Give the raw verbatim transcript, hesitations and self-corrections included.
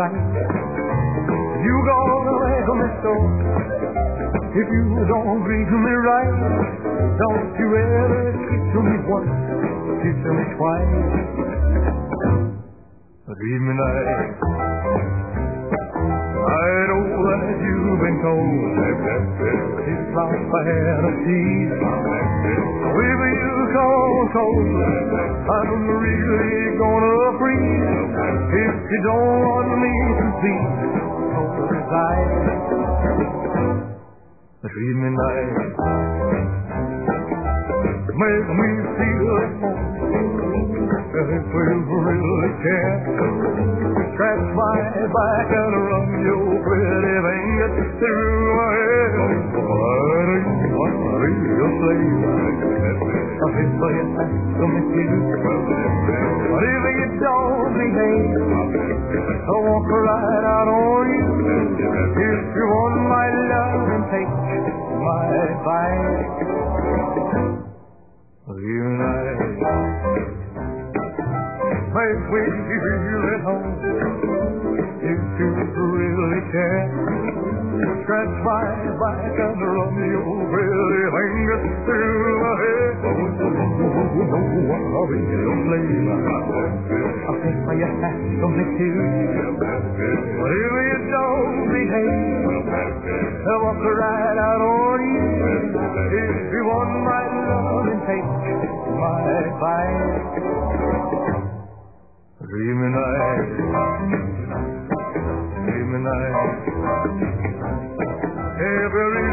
right. You gonna let me so. If you don't treat me right, don't you ever kiss me once, kiss me twice. Treat me nice. I know that you've been told it's my fantasy. If you come cold, I'm really gonna freeze. If you don't want me to see, hold his eyes. Treat me nice. Make me feel at home. If you really care, scratch my back and run your pretty fingers through my hair. Why do you want to be a slave? I think for you to miss you. But if you don't behave, I'll walk right out on you. If you want my love and take my advice, you nice. Make me feel at home. If you really care, scratch my back and run your pretty fingers through my hair. I'll be your slave. I'll take my hat from the queue. But if you don't behave, I'll walk right out on you. If you want my love and take my advice, dream me night, dream me night. Every